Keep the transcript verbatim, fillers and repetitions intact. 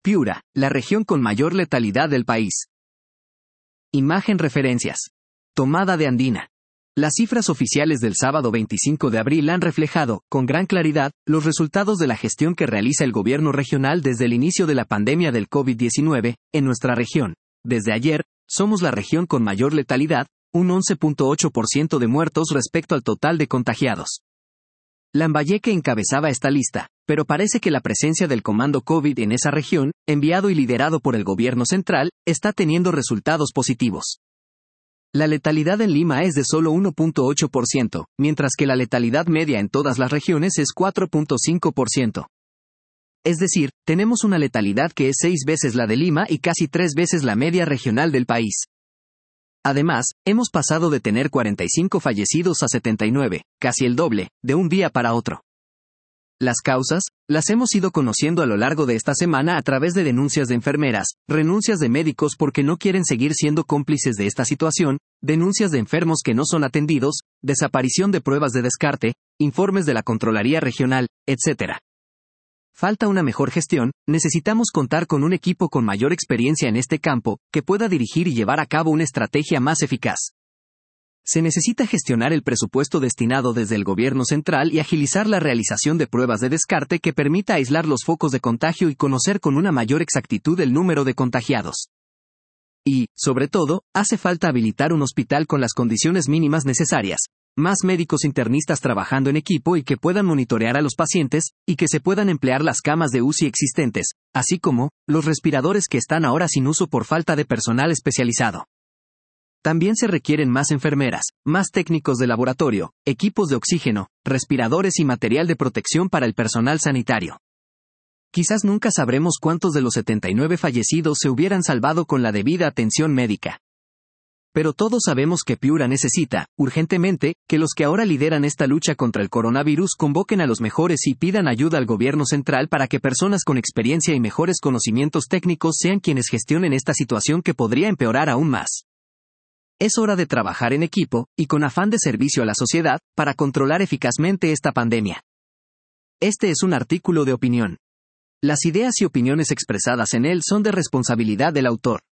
Piura, la región con mayor letalidad del país. Imagen referencias. Tomada de Andina. Las cifras oficiales del sábado veinticinco de abril han reflejado, con gran claridad, los resultados de la gestión que realiza el gobierno regional desde el inicio de la pandemia del COVID diecinueve, en nuestra región. Desde ayer, somos la región con mayor letalidad, un once punto ocho por ciento de muertos respecto al total de contagiados. Lambayeque encabezaba esta lista, pero parece que la presencia del comando COVID en esa región, enviado y liderado por el gobierno central, está teniendo resultados positivos. La letalidad en Lima es de solo uno punto ocho por ciento, mientras que la letalidad media en todas las regiones es cuatro punto cinco por ciento. Es decir, tenemos una letalidad que es seis veces la de Lima y casi tres veces la media regional del país. Además, hemos pasado de tener cuarenta y cinco fallecidos a setenta y nueve, casi el doble, de un día para otro. Las causas, las hemos ido conociendo a lo largo de esta semana a través de denuncias de enfermeras, renuncias de médicos porque no quieren seguir siendo cómplices de esta situación, denuncias de enfermos que no son atendidos, desaparición de pruebas de descarte, informes de la Contraloría Regional, etcétera. Falta una mejor gestión, necesitamos contar con un equipo con mayor experiencia en este campo, que pueda dirigir y llevar a cabo una estrategia más eficaz. Se necesita gestionar el presupuesto destinado desde el gobierno central y agilizar la realización de pruebas de descarte que permita aislar los focos de contagio y conocer con una mayor exactitud el número de contagiados. Y, sobre todo, hace falta habilitar un hospital con las condiciones mínimas necesarias, más médicos internistas trabajando en equipo y que puedan monitorear a los pacientes, y que se puedan emplear las camas de U C I existentes, así como, los respiradores que están ahora sin uso por falta de personal especializado. También se requieren más enfermeras, más técnicos de laboratorio, equipos de oxígeno, respiradores y material de protección para el personal sanitario. Quizás nunca sabremos cuántos de los setenta y nueve fallecidos se hubieran salvado con la debida atención médica. Pero todos sabemos que Piura necesita, urgentemente, que los que ahora lideran esta lucha contra el coronavirus convoquen a los mejores y pidan ayuda al gobierno central para que personas con experiencia y mejores conocimientos técnicos sean quienes gestionen esta situación que podría empeorar aún más. Es hora de trabajar en equipo, y con afán de servicio a la sociedad, para controlar eficazmente esta pandemia. Este es un artículo de opinión. Las ideas y opiniones expresadas en él son de responsabilidad del autor.